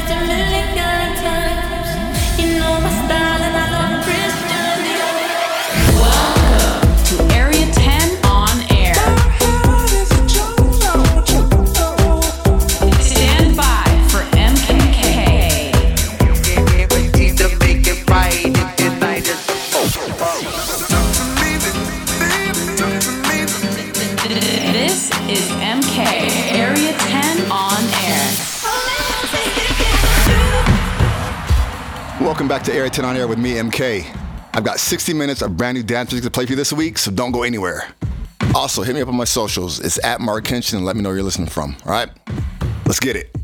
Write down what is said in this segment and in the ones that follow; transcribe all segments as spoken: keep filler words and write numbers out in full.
Welcome back to Area ten On Air with me, M K. I've got sixty minutes of brand new dance music to play for you this week, so don't go anywhere. Also, hit me up on my socials. It's at Mark Kenshin and let me know where you're listening from, all right? Let's get it.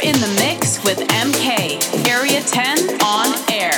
in the mix with M K, Area ten on air.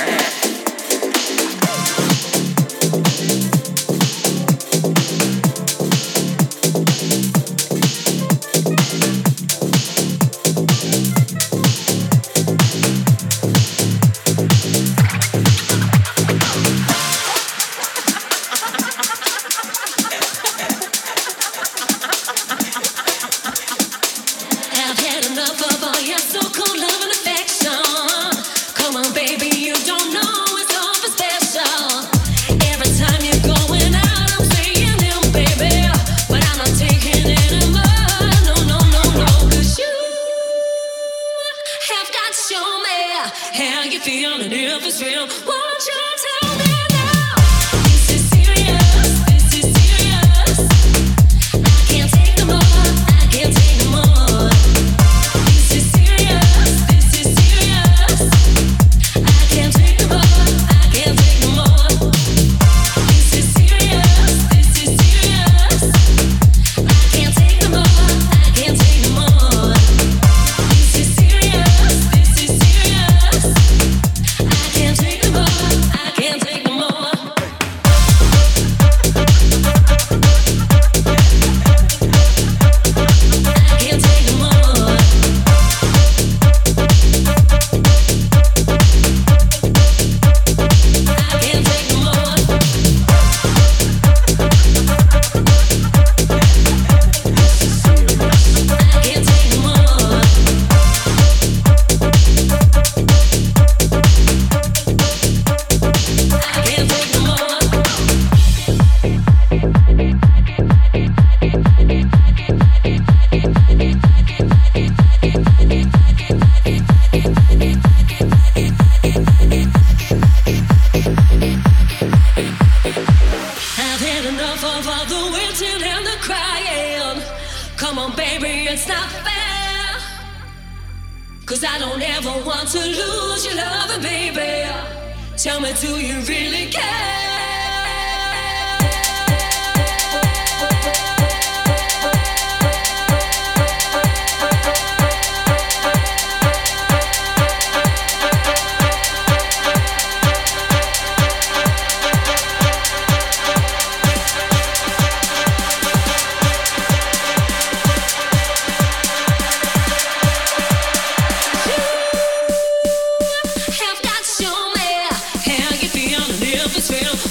Have got to show me how you feel and if it's real.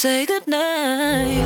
say goodnight.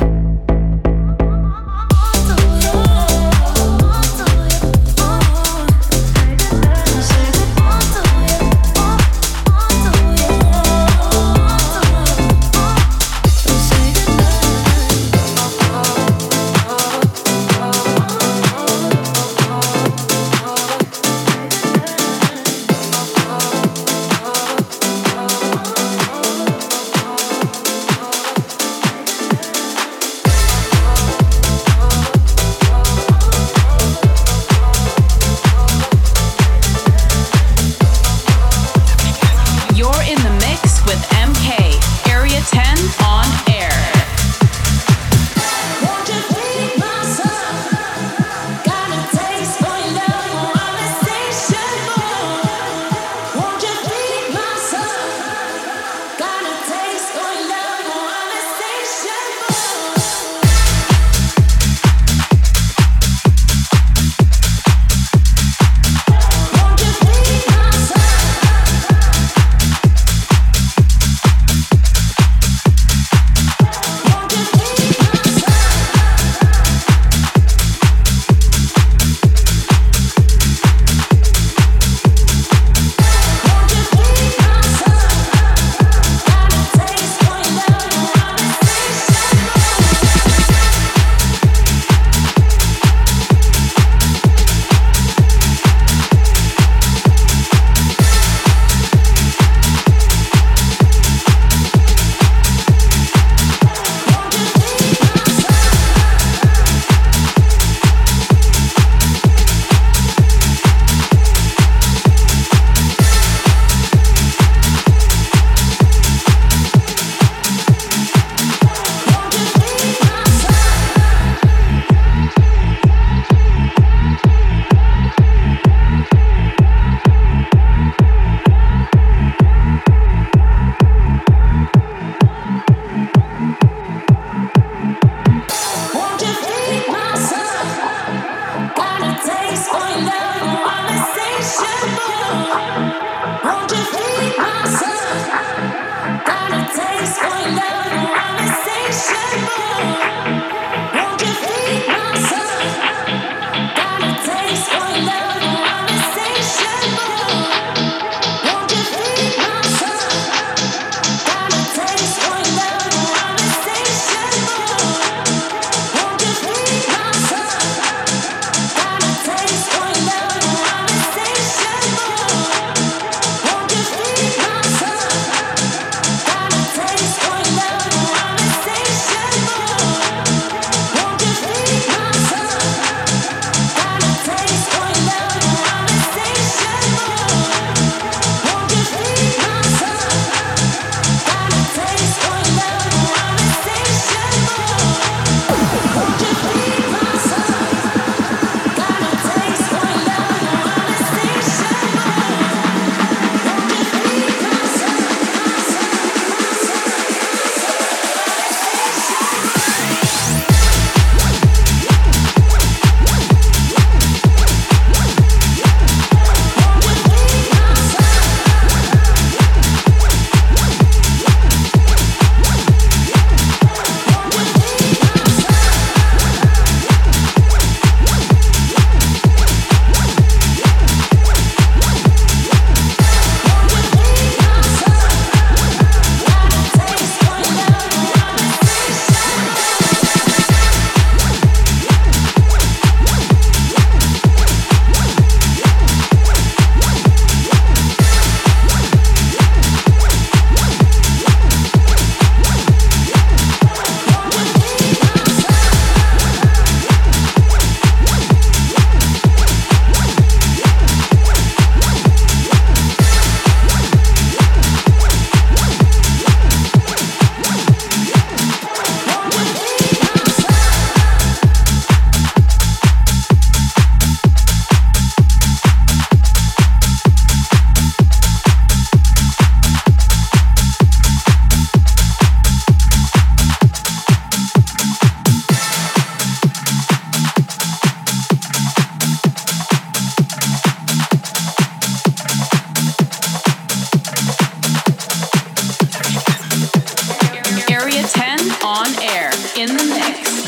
on air, in the mix.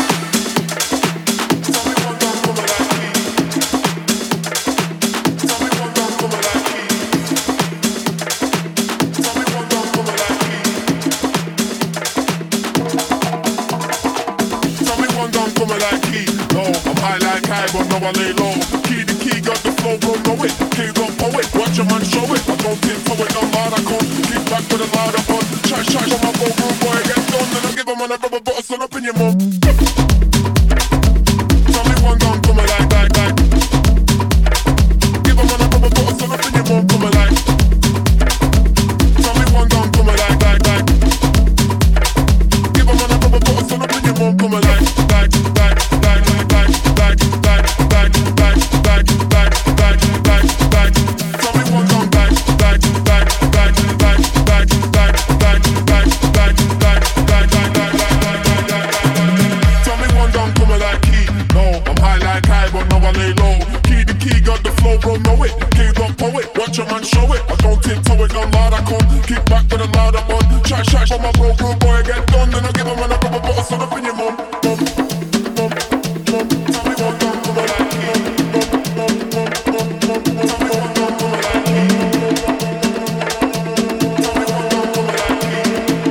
But no, I lay low. Key to key, got the flow, bro, know it. King don't know it, watch your man show it. I don't tiptoe it, no lot, I come. Keep back with a lot of fun. Try, try, show my bro, rude boy, get done. Then I give him on a rubber, but son up in your mouth. Tell me one gun, come like, like, like. Give him on a rubber, but son up in your mouth, come like. Tell me one gun, come like, like, like. Give him on a rubber, but son up in your mouth, come like, like, like, like, like, like. Watch your man show it. I don't tiptoe it, no lot I come. Kick back with a lot of fun. Try, try, show my bro, rude boy, get done. Then I give him an apple, but I son up in your mum. Mum, mum, mum. Tell me what done, come on, like me. Mum, mum, mum, mum, mum. Tell me what done, come on, like me. Tell me what done, come on, like me.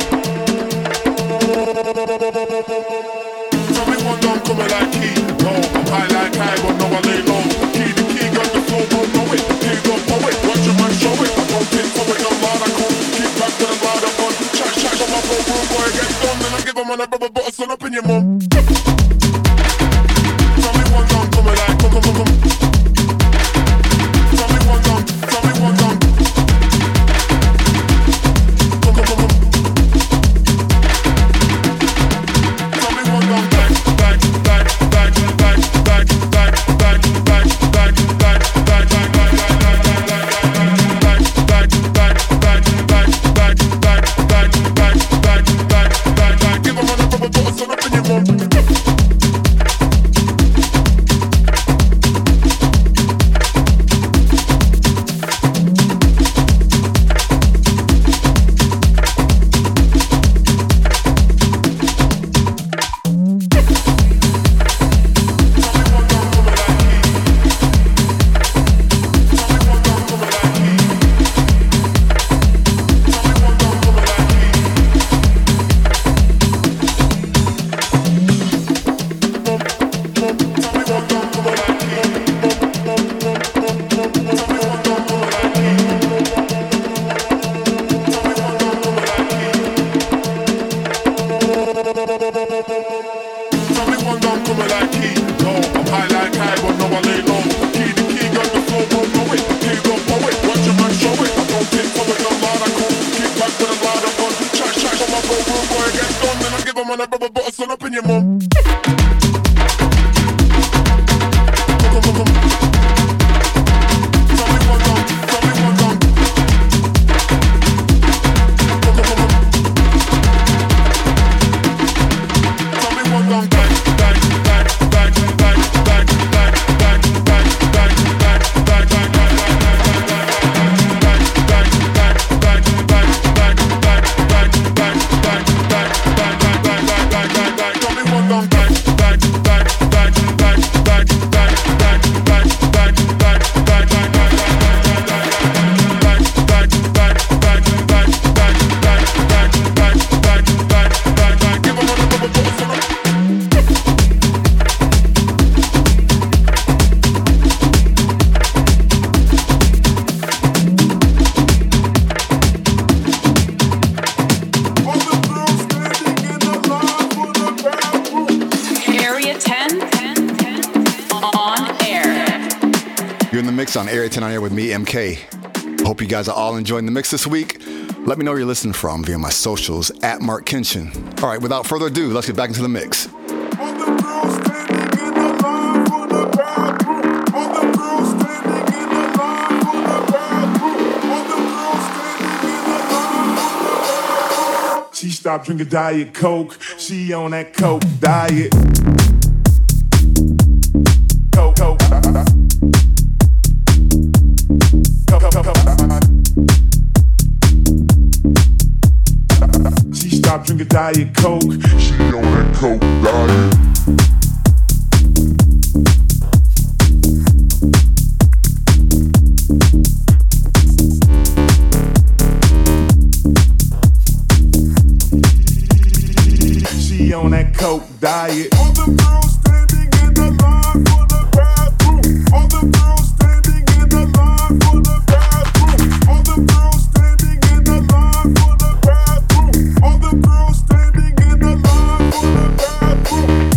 Tell me what done, come on, like me. No, I'm high like high, but no, I lay low. Key to key, got the flow, bro, know it. King don't know it. Watch your man show it. I don't tiptoe it, no lot I come. Keep back with a lot of fun. Try, try, show my bro, rude boy, get done. Then I give him on a rubber, but I son up in your mum. Tell me one gun, come like, come, come, come, come. Tell me one gun, tell me one gun. Come, come, come, come. Tell me one gun, back, back, back, back, back, back, back, back, back, back, back, back, back, back. On Area ten on Air with me, M K. Hope you guys are all enjoying the mix this week. Let me know where you're listening from via my socials at Mark Kenshin. All right, without further ado, let's get back into the mix. She stopped drinking Diet Coke. She on that Coke diet. Coke, Coke. She stopped drinking drinking Diet Coke. She on that Coke diet. She on that Coke diet. All the girls standing in the line for the bathroom. All the girls standing in the line for the bathroom. All the girls standing in the line for the bathroom. All the girls standing in the line for the bathroom.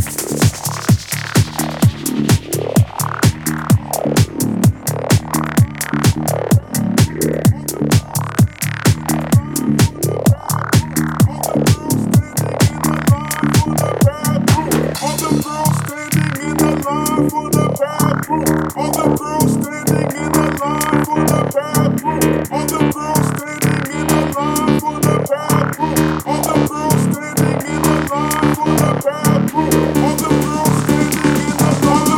All the girls standing in the line for the bathroom. All the girls standing in the line for the bathroom. All the girls standing in the line for the bathroom. All the girls standing in the line for the bathroom. All the girls standing in the line.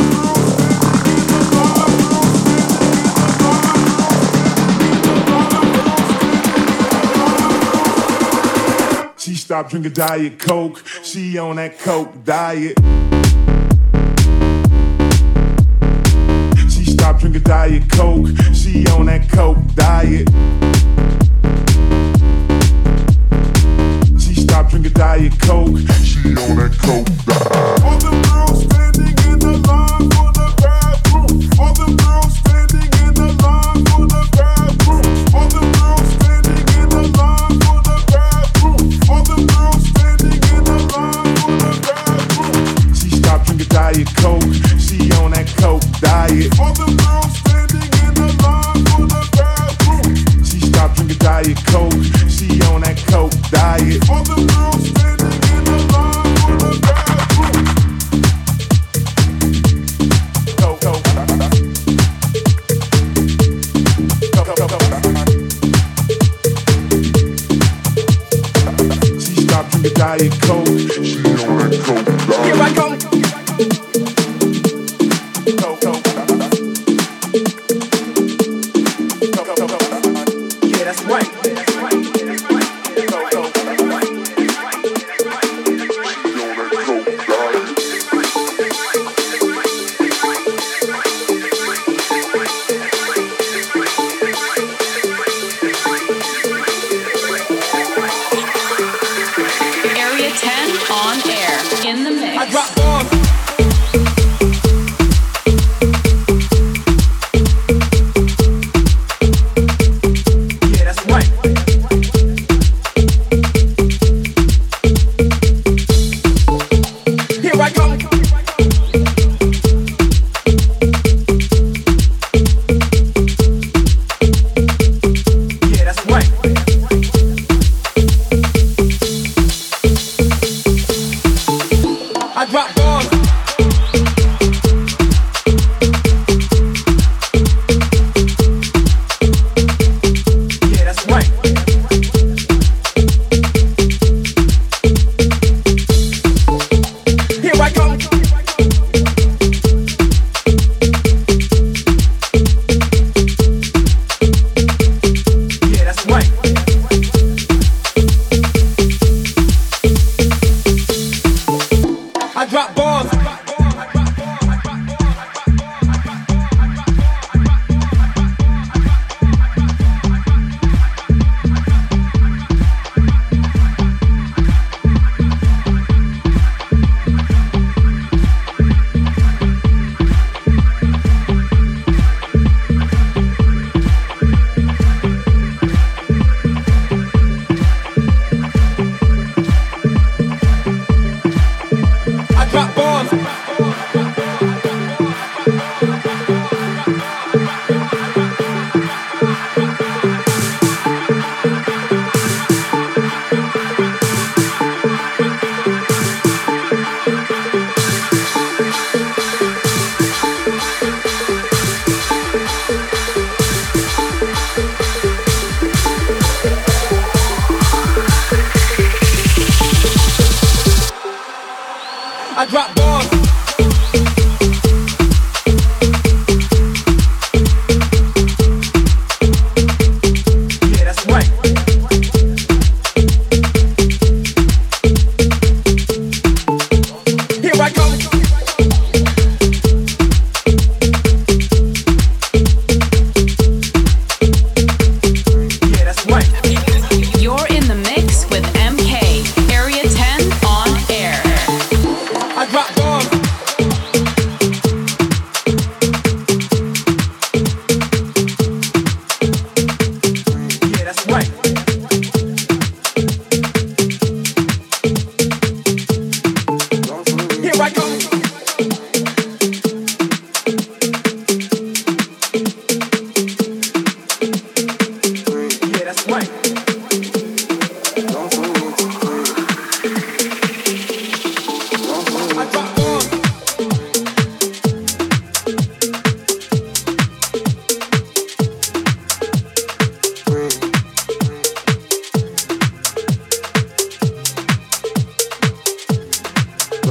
She stopped drinking Diet Coke. She on that Coke diet. She stopped drinking Diet Coke. She on that Coke diet. She stopped drinking Diet Coke. She on that Coke diet. All the girls standing in the line for the bathroom. All the girls standing in the line for the bathroom. All the girls standing in the line for the bathroom. All the girls standing in the line for the bathroom. She stopped drinking Diet Coke. She on that Coke diet. All the girls standing in the line for the bathroom. She stopped drinking Diet Coke. She on that Coke diet. All the girls standing in the line for the bathroom. Coke, Coke. Coke, Coke, Coke. She stopped drinking Diet Coke. She on that Coke diet. Here I go. Coke, Coke. Coke, Coke, Coke. Yeah, that's right. That's right. That's right. Coke, Coke. She on that Coke diet. Area ten on air. In the mix. I drop bombs. Yeah, that's right. Here I go. Yeah, that's right. I drop bombs. Yeah, that's right. Here I go. Yeah, that's right. I drop bombs. I drop bombs. I drop bombs. Yeah, that's right.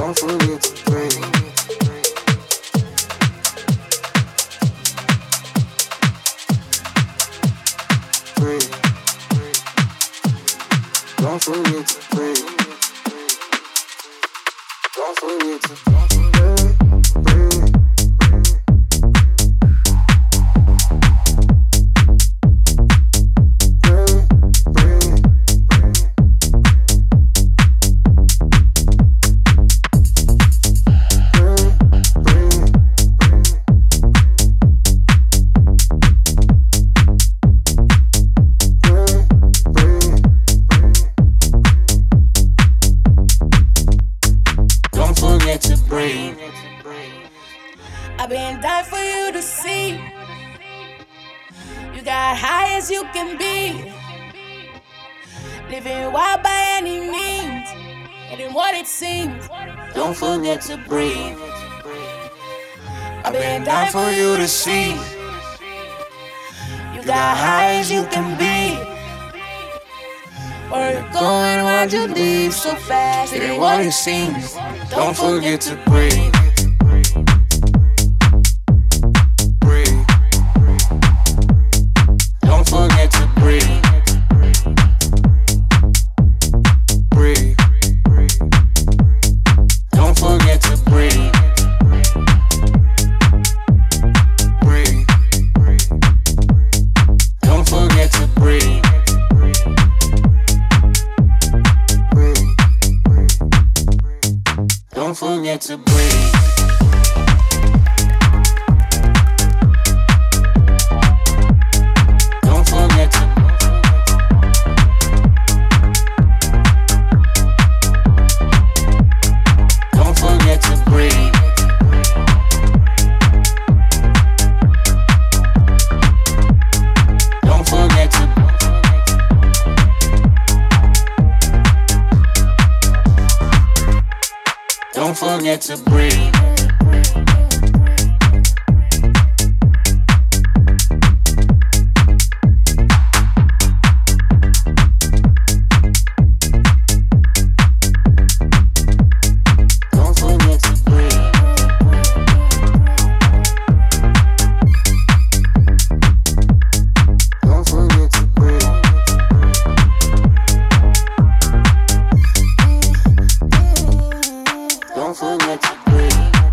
Don't forget to breathe. Breathe. Don't forget to breathe. Don't forget to breathe. Breathe. I've been dying for you to see. You got high as you can be. Living wild by any means. It ain't what it seems. Don't forget to breathe. I've been dying for you to see. You got high as you can be. Where you going? Why'd you leave so fast? It ain't what it seems. Don't forget to breathe. Breathe. Don't forget to breathe. Breathe. Don't forget to breathe. Breathe. Don't forget to breathe. Don't forget to breathe. Don't forget to Don't forget to breathe. Don't forget to Don't forget to breathe. Don't forget to breathe. Don't forget to breathe. Don't forget to breathe.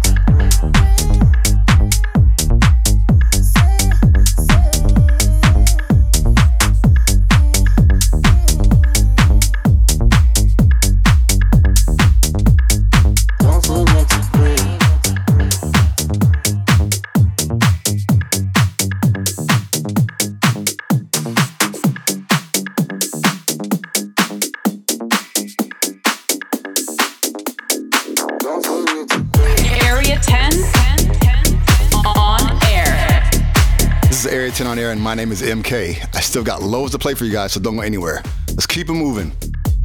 Don't forget to breathe. Don't forget to breathe. Area ten on air. This is Area ten on air, and my name is M K. I still got loads to play for you guys, so don't go anywhere. Let's keep it moving.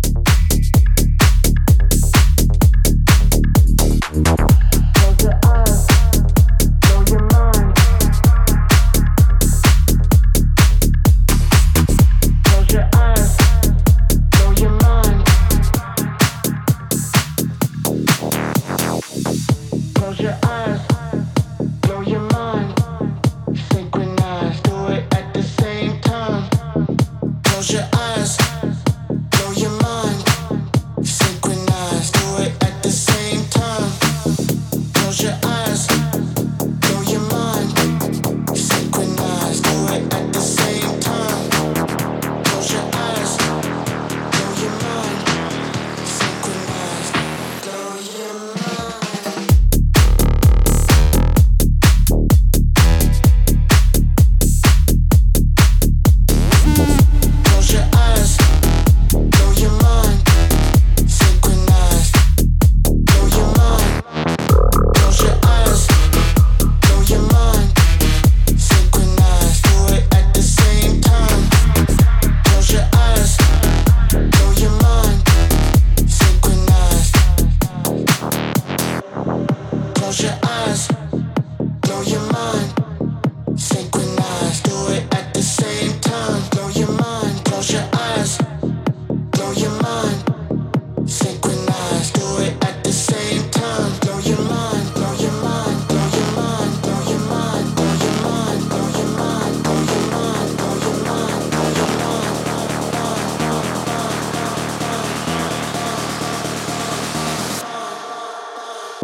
Close your eyes, blow your mind. Close your eyes, blow your mind. Close your eyes, blow your mind. Synchronize, do it at the same time. Close your eyes, blow your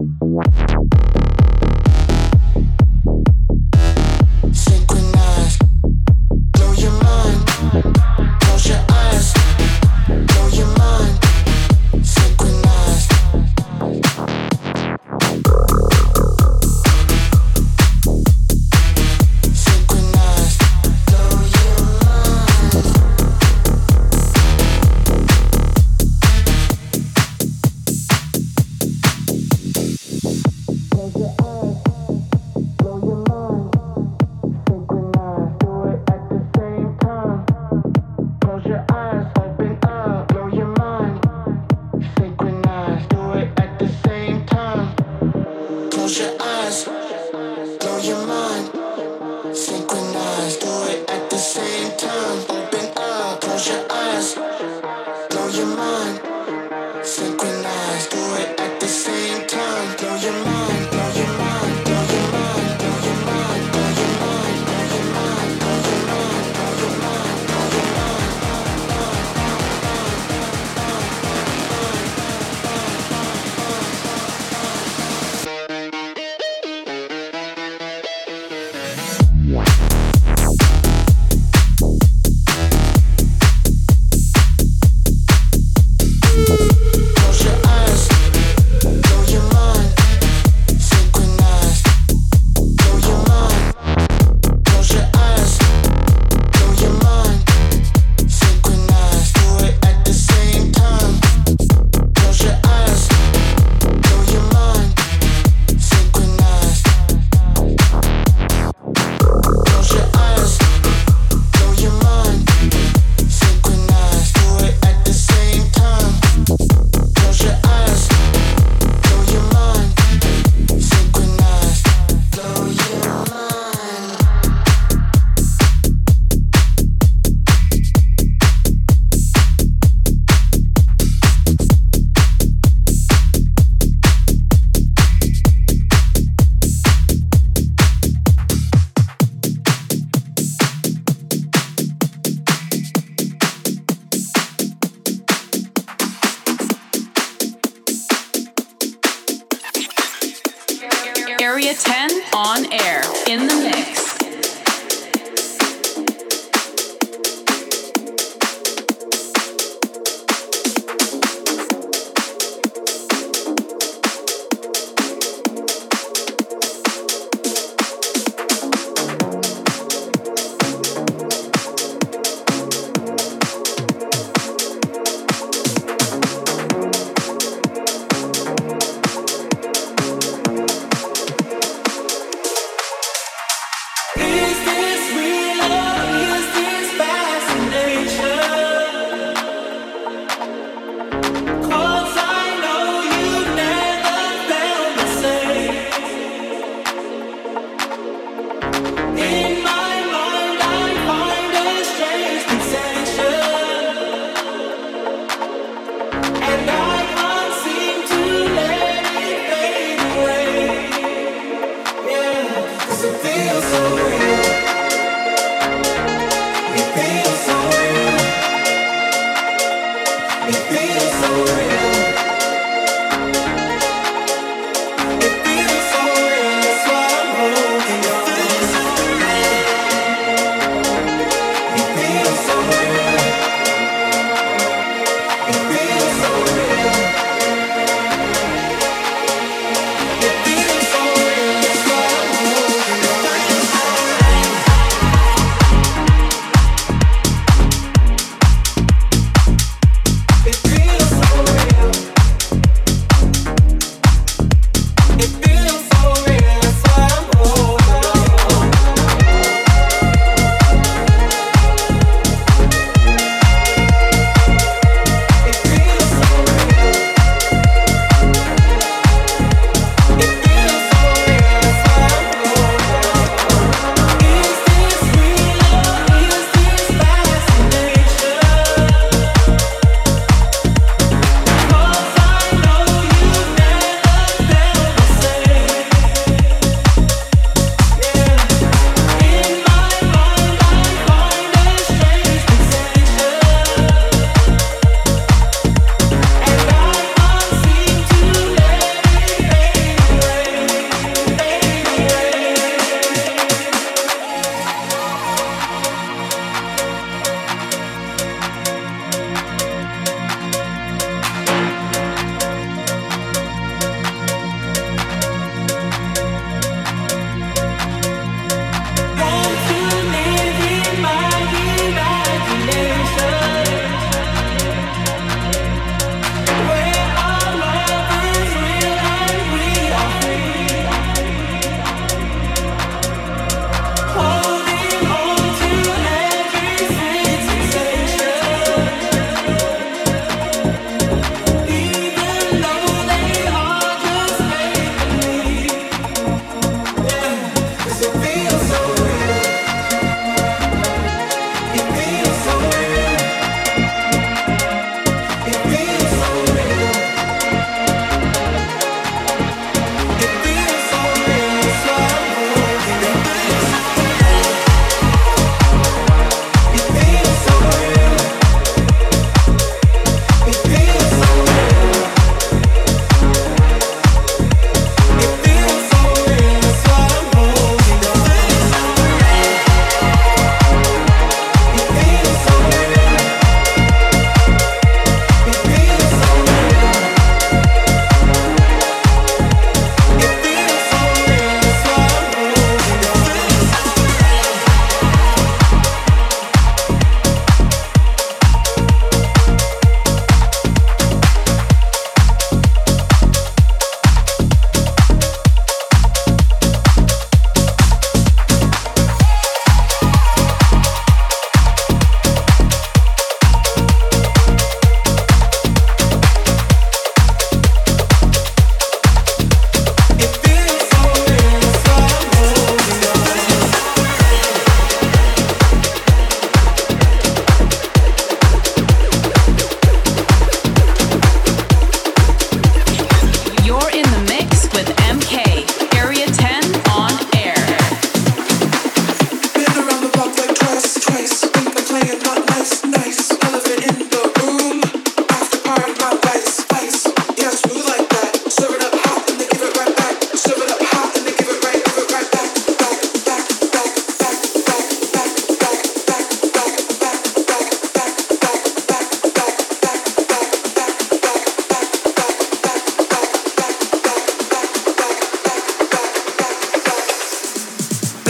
Area ten on air, in the mix.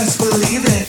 best believe it.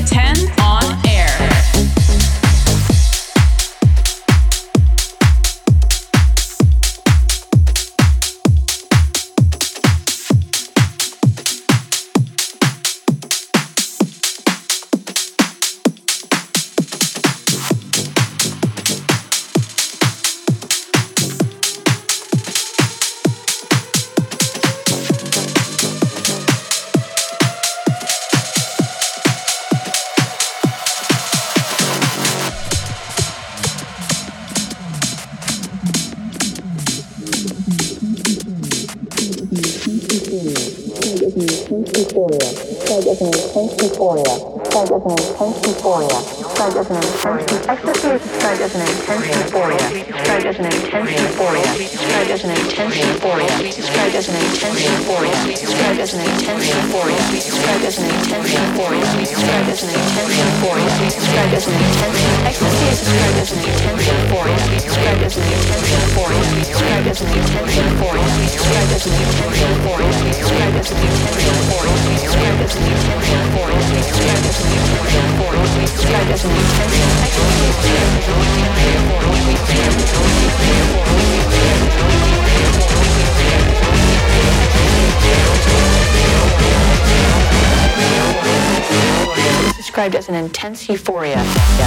ten on air. Described as an intense euphoria.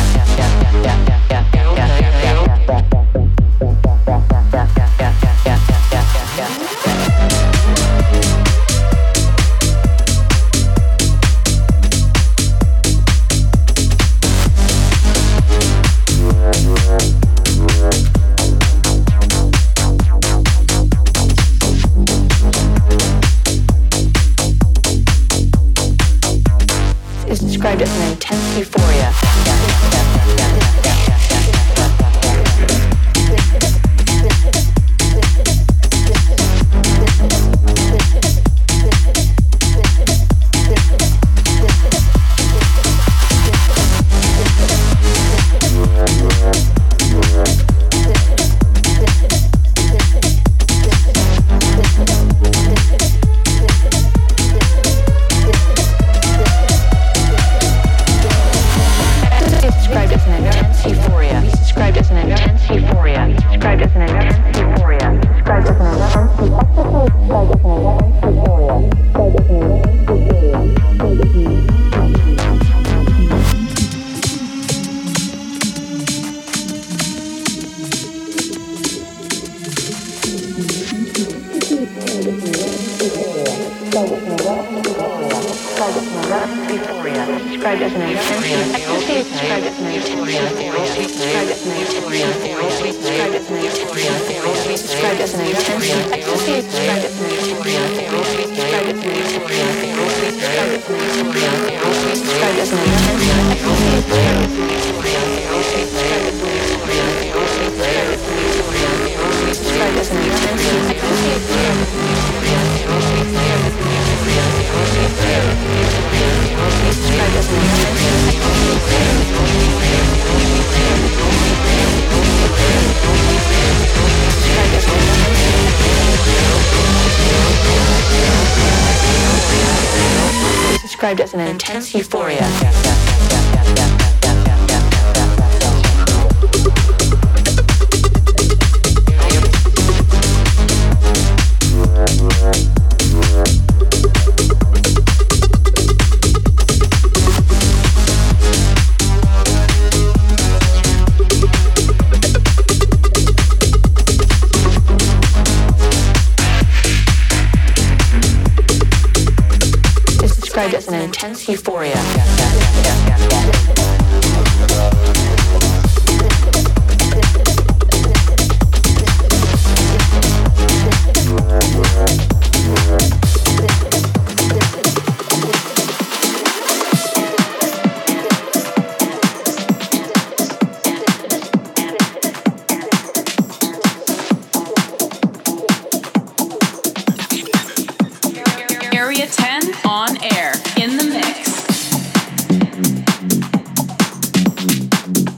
Is described as an intense euphoria. Described as an intense ecstasy is described as an intense euphoria. Described as an intense euphoria. Described as an intense euphoria. Described as an intense ecstasy is described as an intense euphoria. Described as an intense euphoria. Described as an intense euphoria. Described as an intense ecstasy is described as an intense euphoria. Described as an intense euphoria. Described as an intense ecstasy is described as an described as an intense described as an intense euphoria. Described as an intense euphoria. Area ten on air, in the mix.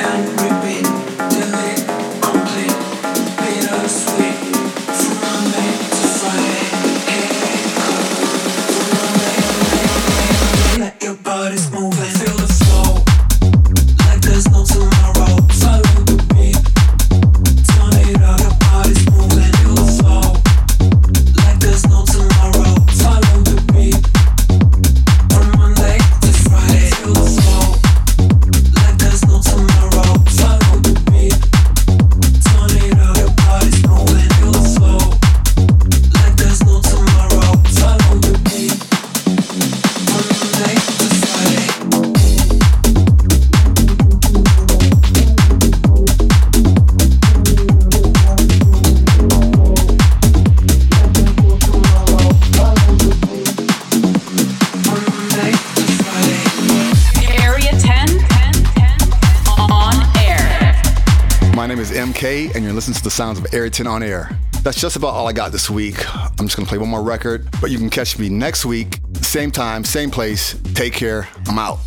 M K, and you're listening to the sounds of Area ten on air. That's just about all I got this week. I'm just gonna play one more record, but you can catch me next week, same time, same place. Take care. I'm out.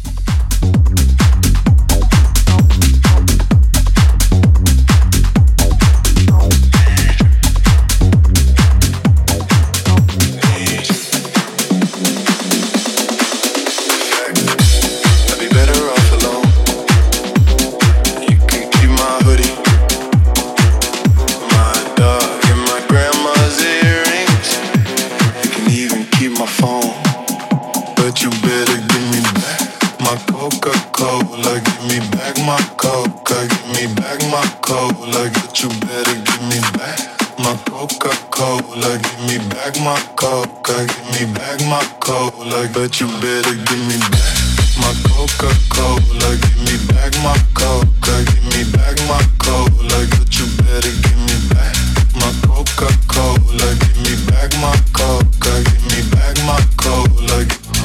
But you better give me back my Coca-Cola. Give me back my Coca. Give me back my Cola. But you better give me back my Coca-Cola. Give me back my Coca. Give me back my Cola.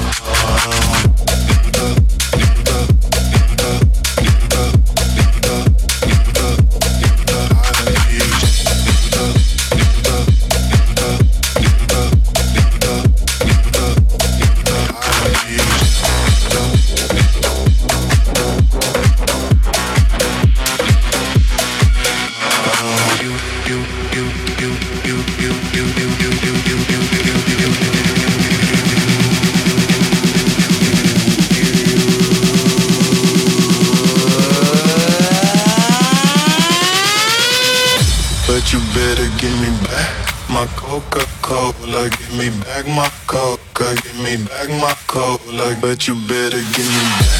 You better give me back my Coca-Cola. Give me back my Coca. Give me back my Cola. But you better give me back.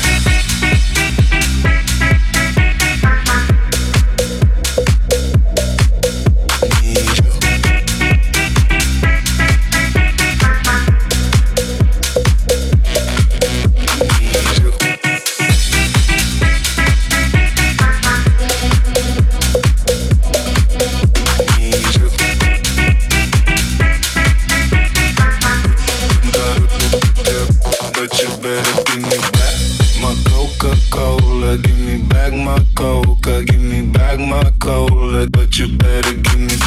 Give me back my Coca, give me back my Cola, but you better give me